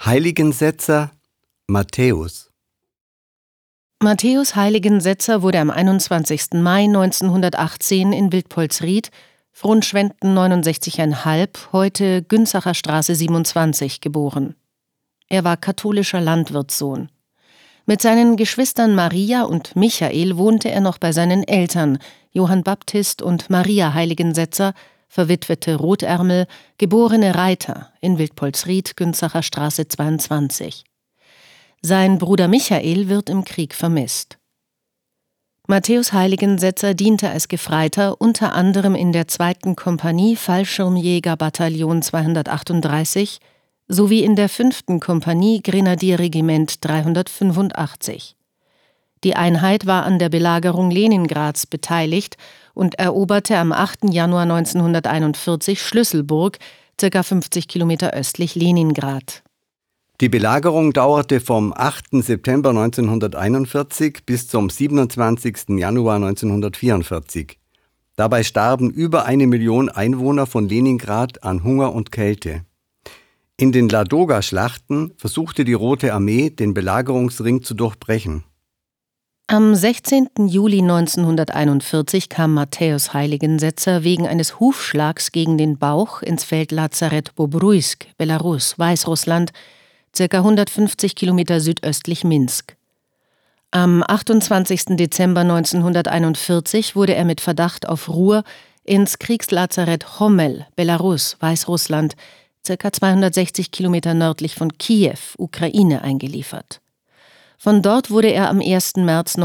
Heiligensetzer Matthäus. Matthäus Heiligensetzer wurde am 21. Mai 1918 in Wildpolsried, Frohnschwenten 69,5, heute Günzacher Straße 27, geboren. Er war katholischer Landwirtssohn. Mit seinen Geschwistern Maria und Michael wohnte er noch bei seinen Eltern, Johann Baptist und Maria Heiligensetzer, verwitwete Rotärmel, geborene Reiter, in Wildpolsried, Günzacher Straße 22. Sein Bruder Michael wird im Krieg vermisst. Matthäus Heiligensetzer diente als Gefreiter unter anderem in der 2. Kompanie Fallschirmjägerbataillon 238 sowie in der 5. Kompanie Grenadierregiment 385. Die Einheit war an der Belagerung Leningrads beteiligt und eroberte am 8. Januar 1941 Schlüsselburg, ca. 50 Kilometer östlich Leningrad. Die Belagerung dauerte vom 8. September 1941 bis zum 27. Januar 1944. Dabei starben über 1 Million Einwohner von Leningrad an Hunger und Kälte. In den Ladoga-Schlachten versuchte die Rote Armee, den Belagerungsring zu durchbrechen. Am 16. Juli 1941 kam Matthäus Heiligensetzer wegen eines Hufschlags gegen den Bauch ins Feldlazarett Bobruisk, Belarus, Weißrussland, ca. 150 Kilometer südöstlich Minsk. Am 28. Dezember 1941 wurde er mit Verdacht auf Ruhr ins Kriegslazarett Homel, Belarus, Weißrussland, ca. 260 Kilometer nördlich von Kiew, Ukraine, eingeliefert. Von dort wurde er am 1. März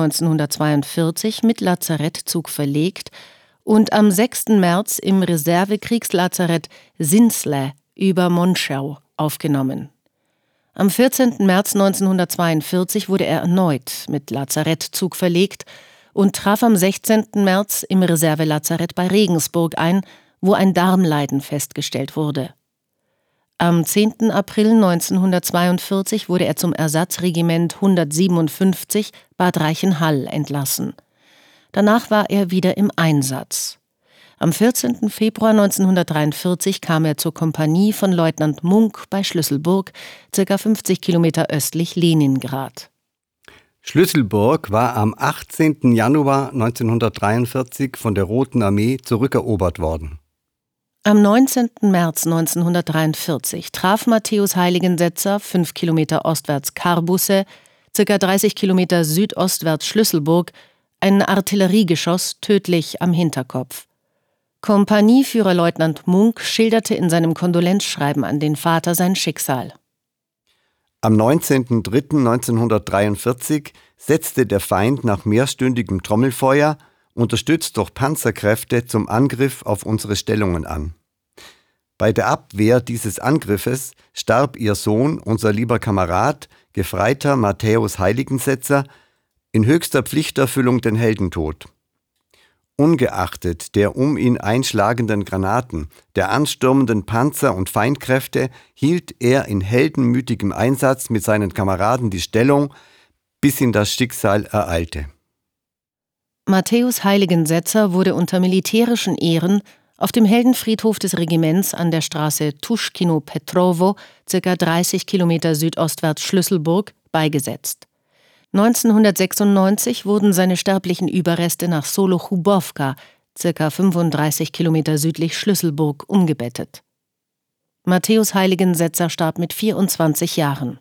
1942 mit Lazarettzug verlegt und am 6. März im Reservekriegslazarett Sinsle über Monschau aufgenommen. Am 14. März 1942 wurde er erneut mit Lazarettzug verlegt und traf am 16. März im Reservelazarett bei Regensburg ein, wo ein Darmleiden festgestellt wurde. Am 10. April 1942 wurde er zum Ersatzregiment 157 Bad Reichenhall entlassen. Danach war er wieder im Einsatz. Am 14. Februar 1943 kam er zur Kompanie von Leutnant Munk bei Schlüsselburg, ca. 50 Kilometer östlich Leningrad. Schlüsselburg war am 18. Januar 1943 von der Roten Armee zurückerobert worden. Am 19. März 1943 traf Matthäus Heiligensetzer 5 Kilometer ostwärts Karbusse, ca. 30 Kilometer südostwärts Schlüsselburg, ein Artilleriegeschoss tödlich am Hinterkopf. Kompanieführer Leutnant Munk schilderte in seinem Kondolenzschreiben an den Vater sein Schicksal. Am 19.03.1943 setzte der Feind nach mehrstündigem Trommelfeuer, unterstützt durch Panzerkräfte, zum Angriff auf unsere Stellungen an. Bei der Abwehr dieses Angriffes starb ihr Sohn, unser lieber Kamerad, Gefreiter Matthäus Heiligensetzer, in höchster Pflichterfüllung den Heldentod. Ungeachtet der um ihn einschlagenden Granaten, der anstürmenden Panzer und Feindkräfte hielt er in heldenmütigem Einsatz mit seinen Kameraden die Stellung, bis ihn das Schicksal ereilte. Matthäus Heiligensetzer wurde unter militärischen Ehren auf dem Heldenfriedhof des Regiments an der Straße Tuschkino-Petrowo, ca. 30 Kilometer südostwärts Schlüsselburg, beigesetzt. 1996 wurden seine sterblichen Überreste nach Solochubowka, ca. 35 Kilometer südlich Schlüsselburg, umgebettet. Matthäus Heiligensetzer starb mit 24 Jahren.